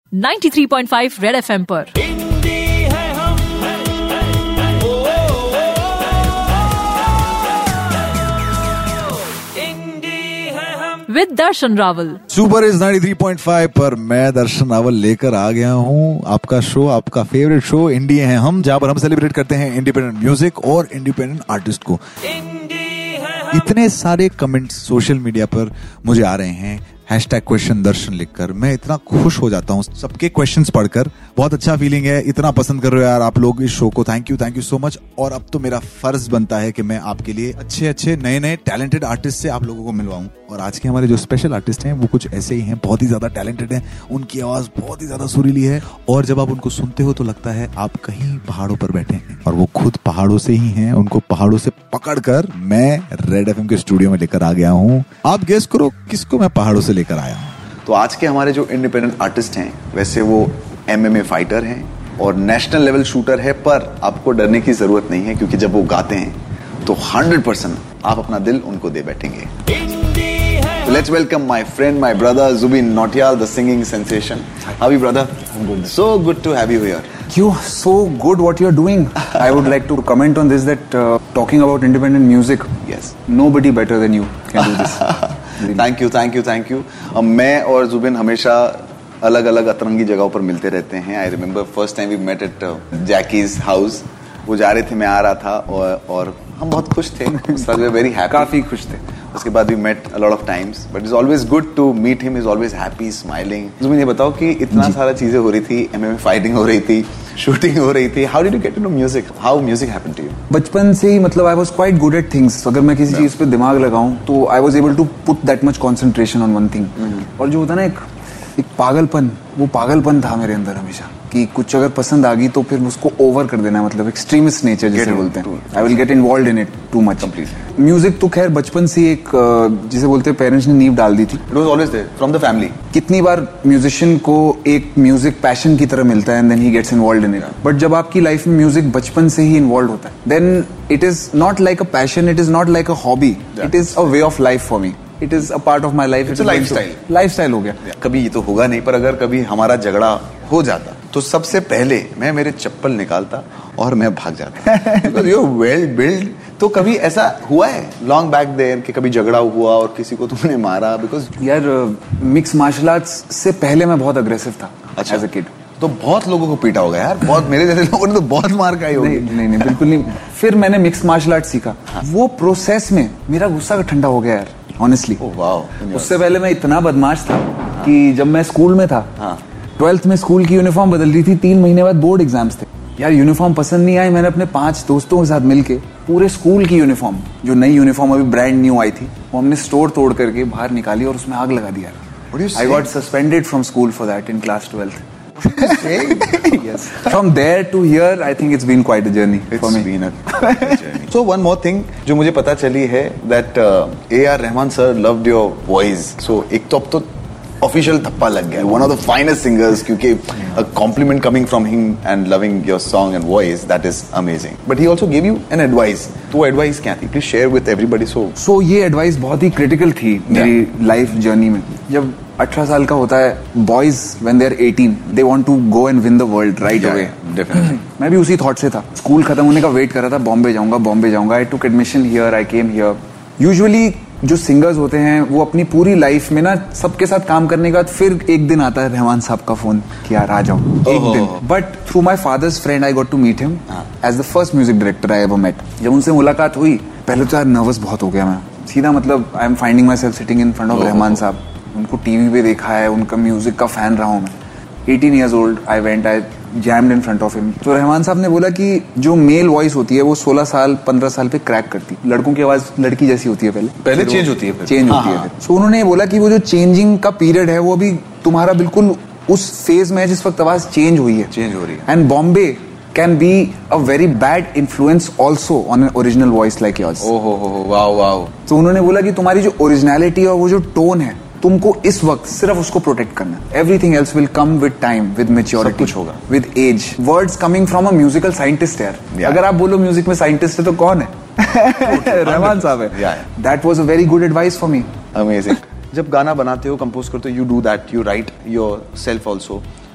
93.5 red FM पर। With Darshan Raval. Super is 93.5 पर मैं दर्शन रावल लेकर आ गया हूँ आपका शो, आपका फेवरेट शो इंडी है हम, जहाँ पर हम सेलिब्रेट करते हैं इंडिपेंडेंट म्यूजिक और इंडिपेंडेंट आर्टिस्ट को। इतने सारे कमेंट्स सोशल मीडिया पर मुझे आ रहे हैं #क्वेश्चन दर्शन लिखकर। मैं इतना खुश हो जाता हूँ सबके क्वेश्चंस पढ़कर। बहुत अच्छा फीलिंग है, इतना पसंद कर रहे हो यार आप लोग इस शो को। Thank you so much. और अब तो मेरा फर्ज बनता है कि मैं आपके लिए अच्छे नए टैलेंटेड आर्टिस्ट से आप लोगों को मिलवाऊं। और आज के हमारे जो स्पेशल आर्टिस्ट हैं वो कुछ ऐसे ही हैं, बहुत ही ज्यादा टैलेंटेड हैं। उनकी आवाज बहुत ही ज्यादा सुरीली है और जब आप उनको सुनते हो तो लगता है आप कहीं पहाड़ों पर बैठे हैं। और वो खुद पहाड़ों से ही हैं, उनको पहाड़ों से पकड़कर मैं रेड एफएम के स्टूडियो में लेकर आ गया हूँ। आप गेस करो किसको मैं पहाड़ों से लेकर आया हूँ। तो आज के हमारे जो इंडिपेंडेंट आर्टिस्ट हैं वैसे वो MMA फाइटर हैं और नेशनल लेवल शूटर है, पर आपको डरने की जरूरत नहीं है क्योंकि जब वो गाते हैं तो 100% आप अपना दिल उनको दे बैठेंगे। So let's welcome my friend, my brother Zubin Nautiyal, the singing sensation. How are you, brother? I'm good. So good to have you here. You so good what you're doing. I would like to comment on this that talking about independent music. Yes. Nobody better than you can do this. Really. Thank you. मैं और जुबिन हमेशा अलग-अलग अतरंगी जगहों पर मिलते रहते हैं. I remember first time we met at Jackie's house. वो जा रहे थे, मैं आ रहा था और हम बहुत खुश थे. We were very happy. काफी खुश थे. उसके बाद we met a lot of times, but it's always good to meet him. He's always happy, smiling. Zubin ये बताओ कि इतना सारा चीजें हो रही थी, MMA फाइटिंग हो रही थी, शूटिंग हो रही थी. How did you get to know music? How music happened to you? बचपन से ही मतलब I was quite good at things. अगर मैं किसी चीज पे दिमाग लगाऊं तो I was able to put that much concentration on one thing. और जो होता है ना एक पागलपन, वो पागलपन था मेरे अंदर हमेशा कि कुछ अगर पसंद आ गई तो फिर उसको ओवर कर देना, मतलब एक्सट्रीमिस्ट नेचर जिसे बोलते हैं. I will get involved in it too much. Music तो खैर बचपन से एक जिसे बोलते हैं पेरेंट्स ने नींव डाल दी थी. It was always there from the family. कितनी बार म्यूजिशियन को एक म्यूजिक पैशन की तरह मिलता है and then he gets involved in it. But जब आपकी लाइफ में म्यूजिक बचपन से ही इन्वॉल्व होता है then it is not like a passion, it is not like a hobby, it is a way of life for me. It is a part of my life. It's a lifestyle. Lifestyle हो गया. कभी ये तो होगा नहीं, पर अगर कभी हमारा झगड़ा हो जाता तो सबसे पहले मैं मेरे चप्पल निकालता और मैं भाग जाता. Because you're well built. तो कभी ऐसा हुआ है long back there कि कभी झगड़ा हुआ और किसी को तुमने मारा? Because यार मिक्स मार्शल आर्ट्स से पहले मैं बहुत अग्रेसिव था. अच्छा. As a kid. तो बहुत लोगों को पीटा होगा यार, बहुत मेरे जैसे लोगों ने तो बहुत मार खाई होगी. नहीं बिल्कुल नहीं. फिर मैंने मिक्स मार्शल आर्ट सीखा. वो प्रोसेस में मेरा गुस्सा ठंडा हो गया यार, ऑनेस्टली. उससे पहले मैं इतना बदमाश था कि जब मैं स्कूल में था 12th में स्कूल की यूनिफॉर्म बदल रही थी, 3 महीने बाद बोर्ड एग्जाम्स थे यार. यूनिफॉर्म पसंद नहीं आई, मैंने अपने 5 दोस्तों के साथ मिलके पूरे स्कूल की यूनिफॉर्म, जो नई यूनिफॉर्म अभी ब्रांड न्यू आई थी, वो हमने स्टोर तोड़ करके बाहर निकाली और उसमें आग लगा दिया. I got suspended from school for that in class 12th. Yes. From there to here, I think it's been quite a journey for me. It's been a journey. So one more thing जो मुझे पता चली है that A.R. Rahman sir loved your voice. So एक तो अब तो official थप्पा लग गया. One of the finest singers, क्योंकि a compliment coming from him and loving your song and voice, that is amazing. But he also gave you an advice. तो advice क्या थी? Please share with everybody. So ये advice बहुत ही critical थी मेरी life journey में. जब 18 साल का होता है, boys when they are 18 they want to go and win the world right away. Definitely. मैं भी उसी थॉट से था. स्कूल खत्म होने का वेट कर रहा था, बॉम्बे जाऊंगा. I took admission here, I came here. Usually जो सिंगर्स होते हैं वो अपनी पूरी लाइफ में ना सबके साथ काम करने के बाद फिर एक दिन आता है रहमान साहब का फोन कि यार आ जाओ एक दिन. But through my father's friend I got to meet him as the first music director I ever met. जब उनसे मुलाकात हुई पहले तो यार नर्वस बहुत हो गया मैं सीधा. मतलब I am finding myself sitting in front of Rahman साहब. उनको टीवी पे देखा है, उनका म्यूजिक का फैन रहा हूं मैं. 18 years old I went, I jammed in front of him. तो रहमान साहब ने बोला कि जो मेल वॉइस होती है वो 16 साल 15 साल पे क्रैक करती है. लड़कों की आवाज लड़की जैसी होती है पहले चेंज होती है. सो उन्होंने बोला कि वो जो चेंजिंग का पीरियड है वो अभी तुम्हारा बिल्कुल उस फेज में है जिस वक्त आवाज चेंज हो रही है. And Bombay can be a very bad influence also on an original voice like yours. wow. तो उन्होंने बोला कि तुम्हारी जो ओरिजिनलिटी और वो जो टोन है तुमको इस वक्त सिर्फ उसको प्रोटेक्ट करना. Everything else will come with time, with maturity, कुछ होगा with age. Words coming from a musical scientist यार. अगर आप बोलो म्यूजिक में साइंटिस्ट है तो कौन है? रहमान साहब है. That was a very good advice for me. Amazing. जब गाना बनाते हो, कंपोज करते हो, you do that, you write yourself also.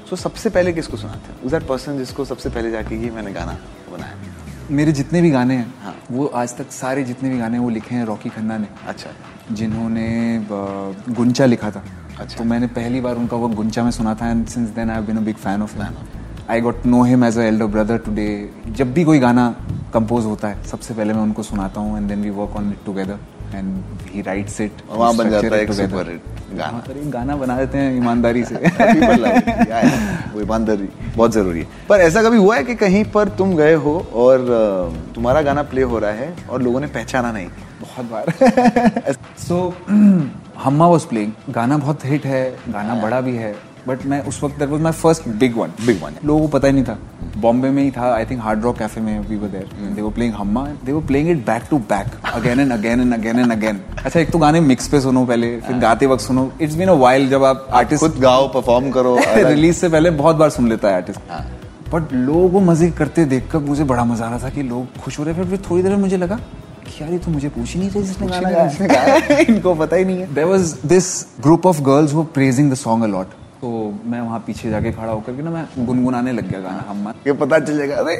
So, सबसे पहले किसको सुनाते हैं? Who's that person जिसको सबसे पहले जाके ये मैंने गाना बनाया? मेरे जितने भी गाने हैं, हाँ, वो आज तक सारे जितने भी गाने वो लिखे हैं रॉकी खन्ना ने। अच्छा। जिन्होंने गुंचा लिखा था। अच्छा। तो मैंने पहली बार उनका वो गुंचा में सुना था and since then I have been a big fan of him. I got know him as a elder brother today. जब भी कोई गाना कंपोज होता है सबसे पहले मैं उनको सुनाता हूँ and then we work on it together and he writes it. वहाँ बन जाता है एक सुपर हिट गाना। पर एक गाना बना देते हैं ईमानदारी से। वो ईमानदारी बहुत जरूरी है। पर ऐसा कभी हुआ है कि कहीं पर तुम गए हो और तुम्हारा गाना प्ले हो रहा है और लोगों ने पहचाना नहीं? बहुत बार। सो हम्मा वाज प्लेइंग, गाना बहुत हिट है, गाना बड़ा भी है, बट मैं उस वक्त that was my first big one. लोगों को पता ही नहीं था। बॉम्बे में ही था, I think Hard Rock Cafe में we were there, they were playing Humma, they were playing it back to back again and again and again and again. अच्छा, एक तो गाने मिक्स पे सुनो पहले, फिर गाते वक्त सुनो। इट्स बीन अ वाइल जब आप आर्टिस्ट खुद गाओ, परफॉर्म करो। रिलीज से पहले बहुत बार सुन लेता है आर्टिस्ट, बट लोगों को मजे करते देखकर मुझे बड़ा मजा आ रहा था कि लोग खुश हो रहे। फिर थोड़ी देर में मुझे लगा कि यार ये तो मुझे पूछ ही नहीं रही जिसने गाना गाया। इनको पता ही नहीं है। There was this group of girls who were praising the song a lot. तो मैं वहाँ पीछे जाके खड़ा होकर के ना मैं गुनगुनाने लग गया गाना हम्मा। ये पता चल जाएगा, अरे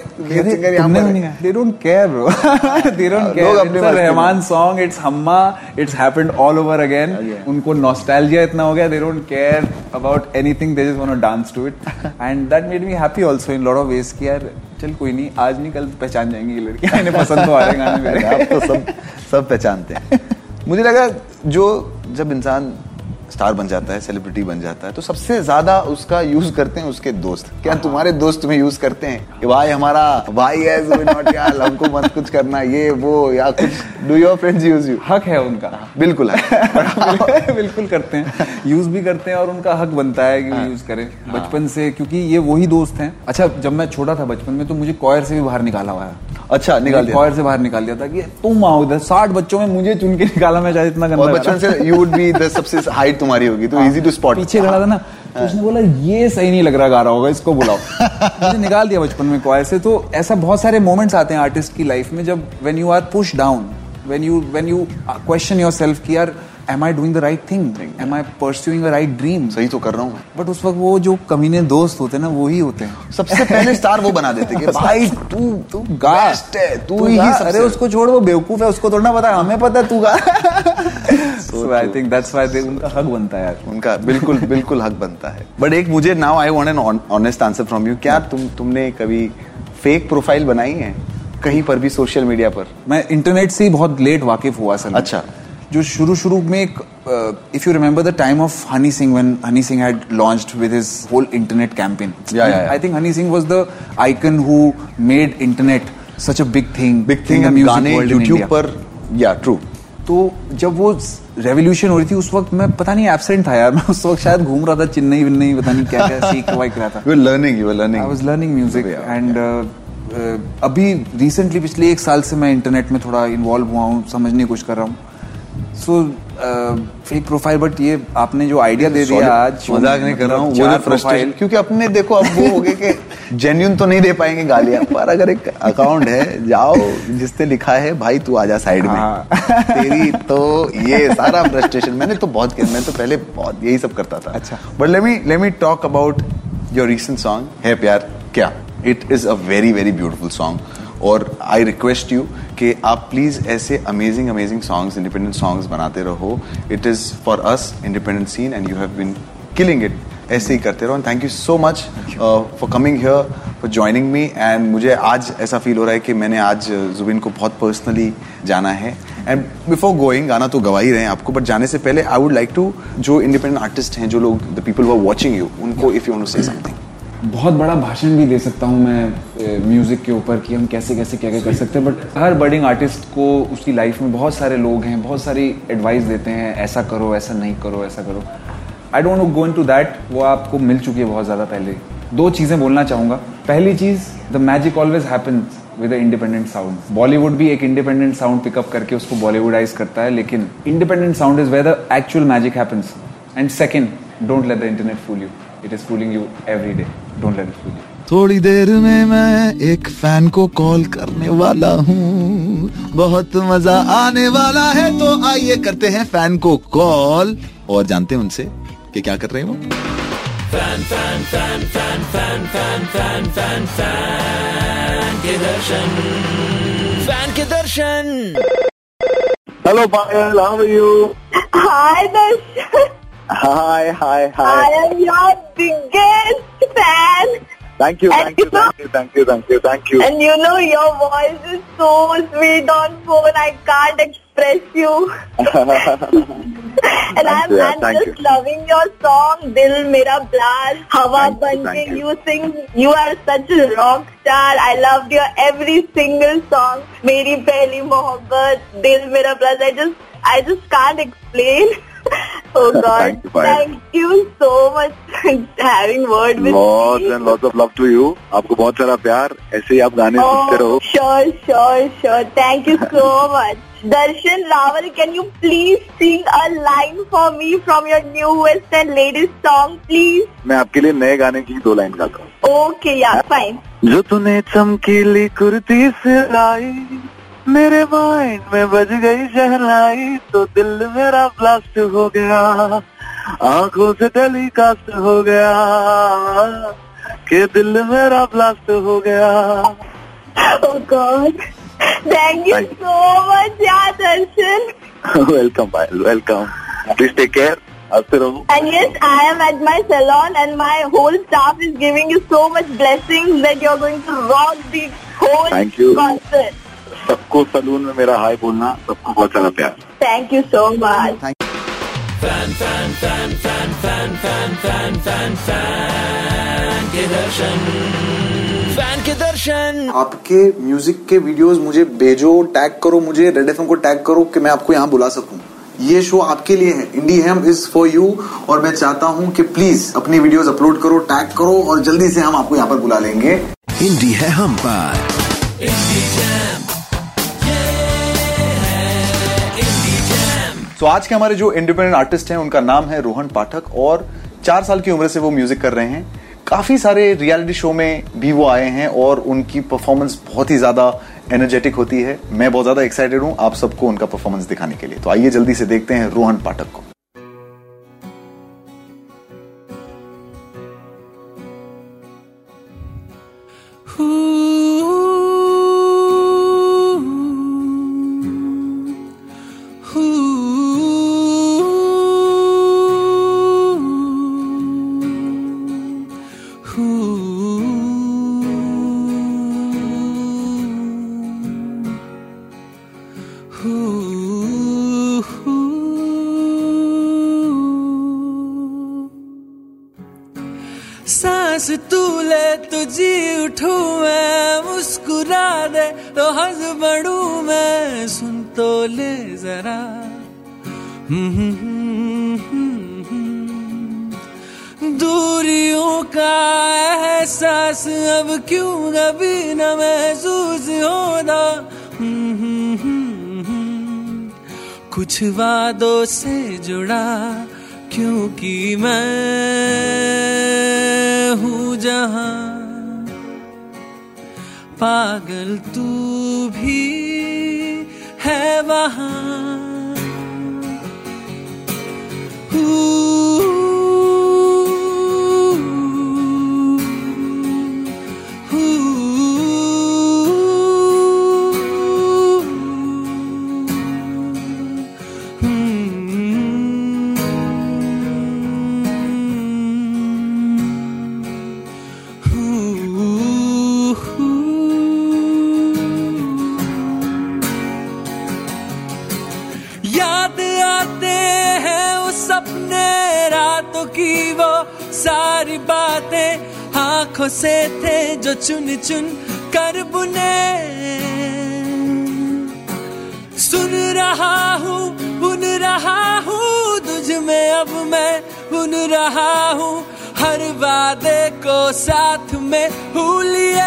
they don't care bro. They don't care. It's a Rahman song. It's Humma. It's happened all over again. उनको nostalgia इतना हो गया. They don't care about anything. They just want to dance to it. And that made me happy also in lot of ways कि यार चल कोई नहीं, आज नहीं कल पहचान जाएंगी ये लड़कियां, इन्हें पसंद तो आ रहे गाने मेरे। आप तो सब पहचानते हैं। मुझे लगा जो जब इंसान स्टार बन जाता है, सेलिब्रिटी बन जाता है, तो सबसे ज्यादा उसका यूज करते हैं उसके दोस्त। क्या तुम्हारे दोस्त तुम्हें यूज करते हैं कि भाई हमारा भाई है, नॉट यार हमको मत कुछ करना ये वो या कुछ? Do your friends use you? हक है उनका, बिल्कुल है। बिल्कुल करते हैं, यूज भी करते हैं और उनका हक बनता है कि यूज करें बचपन से, क्योंकि ये वही दोस्त हैं। अच्छा, जब मैं छोटा था बचपन में तो मुझे कॉयर से भी बाहर निकाला हुआ है। अच्छा, निकाल दिया? कॉयर से बाहर निकाल दिया था कि तुम आओ इधर। 60 बच्चों में मुझे चुन के निकाला, मैं चाहे इतना गंदा। बचपन से यू वुड बी द सबसे हाइट तुम्हारी होगी तो इजी टू स्पॉट। पीछे खड़ा था ना, तो उसने बोला ये सही नहीं लग रहा गा रहा होगा, इसको बुलाओ। मुझे निकाल दिया बचपन में कॉयर से। तो ऐसा बहुत सारे मोमेंट्स आते हैं आर्टिस्ट की लाइफ में जब when you are push down, when you question yourself कि यार am I doing the right thing? Am I pursuing a right dream? सही तो कर रहा हूँ। बट उस वक्त वो जो कमीने दोस्त होते हैं ना, वो ही होते हैं सबसे पहले स्टार वो बना देते कि भाई तू बेस्ट है, तू ही सबसे। अरे उसको छोड़, वो बेवकूफ है, उसको थोड़ा पता है, हमें पता है तू गा। So I think that's why उनका हक बनता है यार। उनका बिल्कुल हक बनता है। बट एक मुझे now I want an honest answer from you। क्या तुमने कभी फेक प्रोफाइल बनाई है कहीं पर भी सोशल मीडिया पर? मैं इंटरनेट से ही बहुत लेट वाकिफ हुआ असल में। अच्छा। जो शुरू में एक if you remember the time of Honey Singh, when Honey Singh had launched with his whole internet campaign. Yeah. I think Honey Singh was the icon who made internet such a big thing in the music world in India. पर yeah, true. तो जब वो revolution हो रही थी उस वक्त मैं पता नहीं एब्सेंट था यार। मैं उस वक्त शायद घूम रहा था चेन्नई पता नहीं क्या सीख रहा था। You were learning. I was learning music and अभी रिसेंटली पिछले 1 साल से मैं इंटरनेट में थोड़ा इन्वॉल्व हुआ हूँ, समझने की कोशिश कर रहा हूँ। सो फेक प्रोफाइल, बट ये आपने जो आइडिया दे दिया आज, मजाक नहीं कर रहा हूँ, वो जो फ्रस्ट्रेशन, क्योंकि अपने देखो अब वो हो गए कि जेन्युइन तो नहीं दे पाएंगे गालियां, पर अगर एक अकाउंट है, जाओ जिसने लिखा है भाई तू आजा साइड में, तेरी तो ये सारा फ्रस्ट्रेशन मैंने तो बहुत किया। मैं तो पहले बहुत यही सब करता था। अच्छा, but let me talk about your recent song है प्यार क्या। It is a very very beautiful song और आई रिक्वेस्ट यू कि आप प्लीज ऐसे अमेजिंग सॉन्ग्स, इंडिपेंडेंट सॉन्ग्स बनाते रहो। It is for us independent scene and you have been killing it. ऐसे ही करते रहो and thank you so much for coming here, for joining me. And मुझे आज ऐसा फील हो रहा है कि मैंने आज जुबिन को बहुत पर्सनली जाना है। एंड बिफोर गोइंग, गाना तो गवा ही रहे हैं आपको, बट जाने से पहले आई वुड लाइक टू, जो इंडिपेंडेंट आर्टिस्ट हैं, जो लोग the people who are watching you, उनको if you want to say something. बहुत बड़ा भाषण भी दे सकता हूँ मैं म्यूजिक के ऊपर कि हम कैसे क्या कर सकते हैं, बट हर बडिंग आर्टिस्ट को उसकी लाइफ में बहुत सारे लोग हैं, बहुत सारी एडवाइस देते हैं, ऐसा करो, ऐसा नहीं करो, ऐसा करो। I don't know go into that, वो आपको मिल चुकी है बहुत ज़्यादा पहले। 2 चीज़ें बोलना चाहूँगा। पहली चीज़, the magic always happens with a independent sound. Bollywood भी एक इंडिपेंडेंट साउंड पिकअप करके उसको बॉलीवुडाइज करता है, लेकिन independent sound is where the actual magic happens. And second, don't let the internet fool you, it is fooling you every day, don't let it fool you. थोड़ी देर में मैं एक फैन को कॉल करने वाला हूँ, बहुत मजा आने वाला है, तो आइए करते हैं फैन को कॉल और जानते हैं उनसे कि क्या कर रहे हैं वो। फैन के दर्शन। Hello, Payal. How are you? Hi, Darshan. Hi. I am your biggest fan. Thank you. And And you know, your voice is so sweet on phone. I can't express you. And I'm just loving your song, Dil Mera Blast, Hawa Banke. You sing, you are such a rock star. I loved your every single song. Meri Pehli Mohabbat, Dil Mera Blast. I just can't explain. Oh God, thank you so much for having word with me. Lots of love to you. आपको बहुत सारा प्यार. ऐसे ही आप गाने सुनते रहो. Sure. Thank you so much. Darshan Rawal, can you please sing a line for me from your newest and latest song, please? मैं आपके लिए नए गाने की 2 लाइन गाता हूँ. Okay, yeah, fine. जो तूने चमकीली कुर्ती सिलाई, मेरे माइंड में बज गई शहनाई, तो दिल मेरा ब्लास्ट हो गया, आंखों से टेलीकास्ट हो गया, कि दिल मेरा ब्लास्ट हो गया. Oh God, thank you so much, yeah, Darshan. Welcome, Payal. Welcome. Please take care. हंसते रहो. And yes, I am at my salon and my whole staff is giving you so much blessings that you're going to rock the whole Thank you. concert. सबको सलून में मेरा हाय बोलना. सबको बहुत सारा प्यार. Thank you so much. Fan के दर्शन। फैन के दर्शन। आपके म्यूजिक के वीडियोस मुझे भेजो, टैग करो मुझे, रेड एफएम को टैग करो कि मैं आपको यहाँ बुला सकूं. ये शो आपके लिए है. Indie Hum is for you. और मैं चाहता हूँ कि प्लीज अपनी वीडियोस अपलोड करो, टैग करो और जल्दी से हम आपको यहाँ पर बुला लेंगे. इंडी है हम पर. तो आज के हमारे जो इंडिपेंडेंट आर्टिस्ट हैं उनका नाम है रोहन पाठक और 4 साल की उम्र से वो म्यूजिक कर रहे हैं. काफी सारे रियलिटी शो में भी वो आए हैं और उनकी परफॉर्मेंस बहुत ही ज्यादा एनर्जेटिक होती है. मैं बहुत ज्यादा एक्साइटेड हूं आप सबको उनका परफॉर्मेंस दिखाने के लिए. तो आइए जल्दी से देखते हैं रोहन पाठक को. सांस तू ले तो जी उठूं मैं, मुस्कुरा दे तो हंस बढ़ूं मैं, सुन तो ले जरा. दूरियों का एहसास अब क्यों कभी न महसूस होना. कुछ वादों से जुड़ा क्योंकि मैं हूँ जहाँ, पागल तू भी है वहाँ. याद आते हैं वो सपने रातों की वो सारी बातें, आंखों से थे जो चुन चुन कर बुने. सुन रहा हूँ बुन रहा हूँ तुझ में, अब मैं बुन रहा हूँ हर वादे को साथ में भूलिए,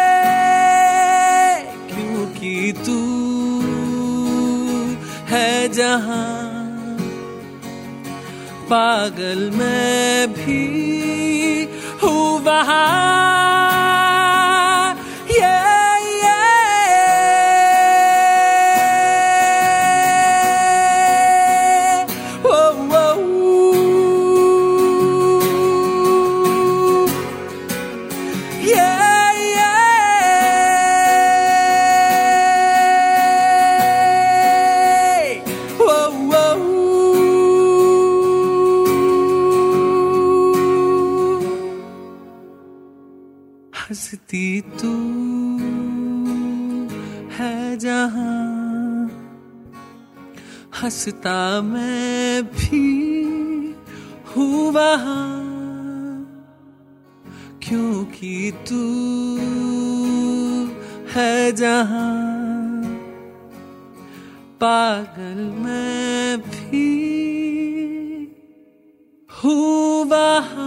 क्योंकि तू है जहाँ, पागल मैं भी हूँ वहाँ. हंसती तू है जहां, हंसता मैं भी हूँ वहां, क्योंकि तू है जहां, पागल मैं भी हूँ वहां.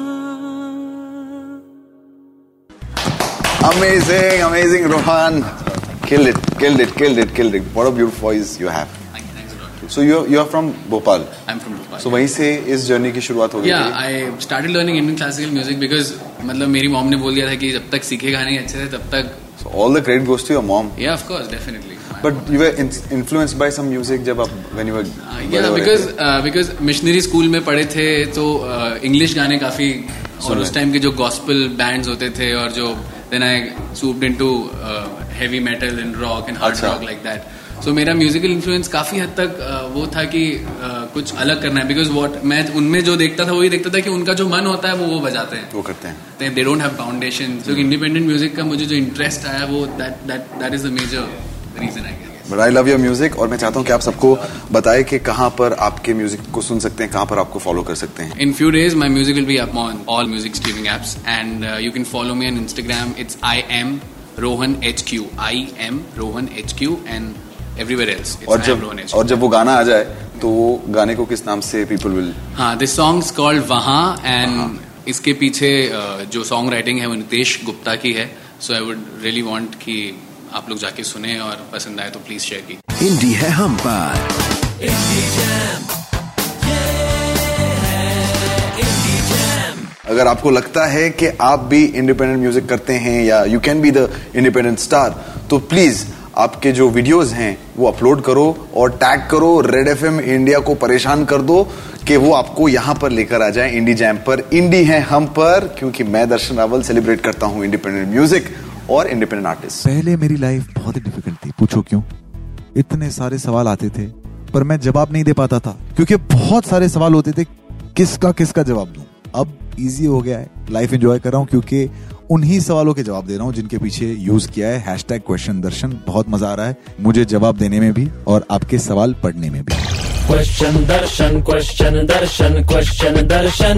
Amazing, amazing, Rohan. Killed it, killed it, killed it, killed it. What a beautiful voice you have. Thanks a lot. So you're from Bhopal. I'm from Bhopal. So वहीं से इस जर्नी की शुरुआत हो गई. Yeah, I started learning Indian classical music because मतलब मेरी mom ने बोल दिया था कि जब तक सीखेगा नहीं अच्छे से तब तक. So all the credit goes to your mom. Yeah, of course, definitely. But you were influenced by some music जब आप when you were. Yeah, because missionary school में पढ़े थे तो English गाने काफी और उस टाइम के जो gospel bands होते थे और जो then I swooped into heavy metal and rock and hard rock like that. So मेरा म्यूजिकल इन्फ्लुएंस काफी हद तक वो था कि कुछ अलग करना है, बिकॉज वॉट मैं उनमें जो देखता था वही देखता था कि उनका जो मन होता है वो बजाते हैं, वो करते हैं. They don't have foundation. तो इंडिपेंडेंट म्यूजिक का मुझे जो इंटरेस्ट आया वो that is the major reason I guess. But I love your music और मैं चाहता हूँ कि आप सबको बताएं कि कहाँ पर आपके म्यूजिक को सुन सकते हैं, कहाँ पर आपको फॉलो कर सकते हैं. In few days my music will be up on all music streaming apps and you can follow me on Instagram. It's I am Rohan HQ. I am Rohan HQ and everywhere else. It's और जब वो गाना आ जाए तो वो गाने को किस नाम से people will. हाँ, this song's called वहाँ and इसके पीछे जो सॉन्ग राइटिंग है वो नितेश गुप्ता की है. So I would really want कि आप लोग जाके सुने और पसंद आए तो प्लीज शेयर की. इंडी है हम पर. अगर आपको लगता है कि आप भी इंडिपेंडेंट म्यूजिक करते हैं या you can be the independent star, तो प्लीज आपके जो वीडियोस हैं वो अपलोड करो और टैग करो रेड एफएम इंडिया को, परेशान कर दो कि वो आपको यहाँ पर लेकर आ जाए इंडी जैम पर. इंडी है हम पर, क्योंकि मैं दर्शन रावल सेलिब्रेट करता हूँ इंडिपेंडेंट म्यूजिक और इंडिपेंडेंट आर्टिस्ट. पहले मेरी लाइफ बहुत ही डिफिकल्ट थी. पूछो क्यों? इतने सारे सवाल आते थे पर मैं जवाब नहीं दे पाता था, क्योंकि बहुत सारे सवाल होते थे, किसका जवाब दूं. अब इजी हो गया है, लाइफ एंजॉय कर रहा हूं क्योंकि उन्हीं सवालों के जवाब दे रहा हूं जिनके पीछे यूज किया है हैशटैग क्वेश्चन दर्शन. बहुत मजा आ रहा है मुझे जवाब देने में भी और आपके सवाल पढ़ने में भी. Question Darshan, question Darshan, question Darshan,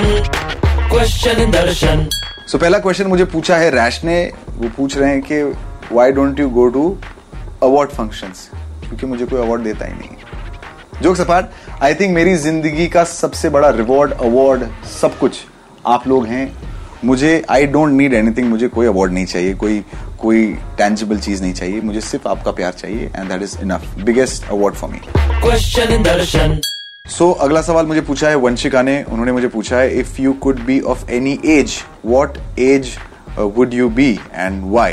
question Darshan. So पहला क्वेश्चन मुझे पूछा है रैश ने. वो पूछ रहे हैं कि why don't you go to award functions, क्योंकि मुझे कोई अवार्ड देता ही नहीं. जोक्स अपार्ट, आई थिंक मेरी जिंदगी का सबसे बड़ा रिवॉर्ड, अवार्ड, सब कुछ आप लोग हैं. मुझे आई डोंट नीड एनीथिंग. मुझे कोई अवार्ड नहीं चाहिए, कोई टेंजिबल चीज नहीं चाहिए. मुझे सिर्फ आपका प्यार चाहिए and that is enough. Biggest award for me. Question Darshan. So अगला सवाल मुझे पूछा है वंशिका ने. उन्होंने मुझे पूछा है if you could be of any age what age would you be and why.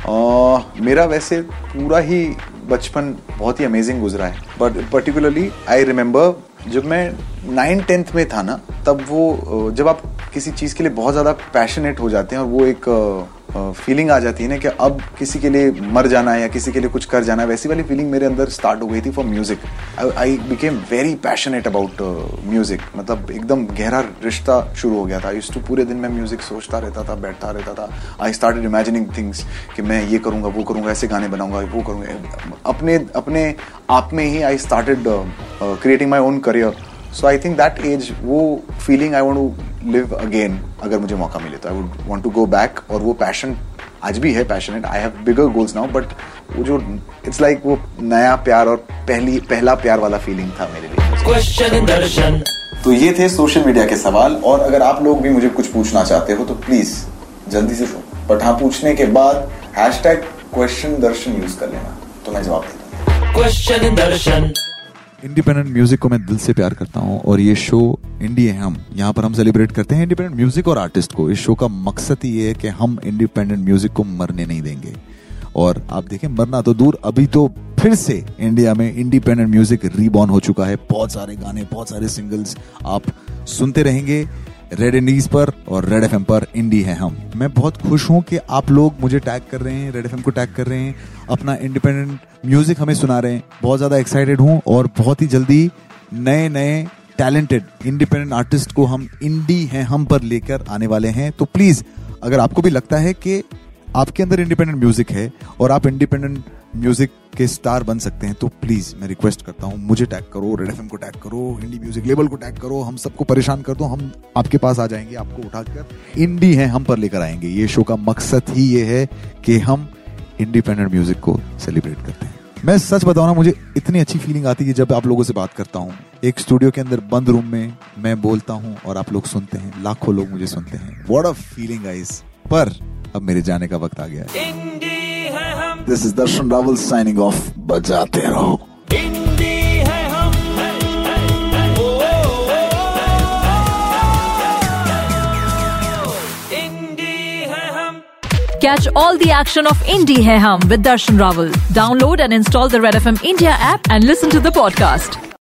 मेरा वैसे पूरा ही बचपन बहुत ही अमेजिंग गुजरा है, बट पर्टिकुलरली आई रिमेम्बर जब मैं 9th-10th में था ना, तब वो जब आप किसी चीज के लिए बहुत ज्यादा पैशनेट हो जाते हैं और वो एक फीलिंग आ जाती है ना कि अब किसी के लिए मर जाना है या किसी के लिए कुछ कर जाना है, वैसी वाली फीलिंग मेरे अंदर स्टार्ट हो गई थी for music. I became very passionate about music. मतलब एकदम गहरा रिश्ता शुरू हो गया था. यूज्ड टू पूरे दिन मैं म्यूजिक सोचता रहता था, बैठता रहता था. आई स्टार्टेड इमेजिनिंग थिंग्स कि मैं ये करूंगा, वो करूंगा, ऐसे गाने बनाऊंगा, वो करूंगा. अपने आप में ही I started creating my own career. So I think that age, वो feeling I want to live again. अगर मुझे मौका मिले तो I would want to go back. और वो पैशन आज भी है, passionate. I have bigger goals now, but वो जो इट्स लाइक वो नया प्यार और पहला प्यार वाला फीलिंग था मेरे लिए. क्वेश्चन दर्शन. तो ये थे सोशल मीडिया के सवाल. और अगर आप लोग भी मुझे कुछ पूछना चाहते हो तो प्लीज जल्दी से शो, बट हाँ पूछने के बाद हैशटैग क्वेश्चन दर्शन यूज कर लेना तो मैं जवाब देता हूँ. क्वेश्चन दर्शन. इंडिपेंडेंट म्यूजिक को मैं दिल से प्यार करता हूँ और ये शो इंडी है हम, यहाँ पर हम सेलिब्रेट करते हैं इंडिपेंडेंट म्यूजिक और आर्टिस्ट को. इस शो का मकसद ही ये है कि हम इंडिपेंडेंट म्यूजिक को मरने नहीं देंगे. और आप देखें, मरना तो दूर, अभी तो फिर से इंडिया में इंडिपेंडेंट म्यूजिक रीबॉर्न हो चुका है. बहुत सारे गाने, बहुत सारे सिंगल्स आप सुनते रहेंगे रेड इंडीज पर और रेड एफएम पर. इंडी है हम. मैं बहुत खुश हूं कि आप लोग मुझे टैग कर रहे हैं, रेड एफएम को टैग कर रहे हैं, अपना इंडिपेंडेंट म्यूजिक हमें सुना रहे हैं. बहुत ज्यादा एक्साइटेड हूं और बहुत ही जल्दी नए टैलेंटेड इंडिपेंडेंट आर्टिस्ट को हम इंडी है हम पर लेकर आने वाले हैं. तो प्लीज अगर आपको भी लगता है कि आपके अंदर इंडिपेंडेंट म्यूजिक है और आप इंडिपेंडेंट म्यूजिक के स्टार बन सकते हैं, तो प्लीज मैं रिक्वेस्ट करता हूं, मुझे टैग करो, रेड एफएम को टैग करो, इंडी म्यूजिक लेबल को टैग करो, हम सबको परेशान कर दो, हम आपके पास आ जाएंगे, आपको उठाकर इंडी है हम पर लेकर आएंगे। ये शो का मकसद ही ये है कि हम इंडिपेंडेंट म्यूजिक को सेलिब्रेट करते हैं। मैं सच बताऊं ना, मुझे इतनी अच्छी फीलिंग आती है जब आप लोगों से बात करता हूं। एक स्टूडियो के अंदर बंद रूम में मैं बोलता हूं और आप लोग सुनते हैं, लाखों लोग मुझे सुनते हैं। What a feeling guys. पर अब मेरे जाने का वक्त आ गया है। This is Darshan Raval signing off. बजाते रहो। Catch all the action of Indie Hai Hum with Darshan Rawal. Download and install the Red FM India app and listen to the podcast.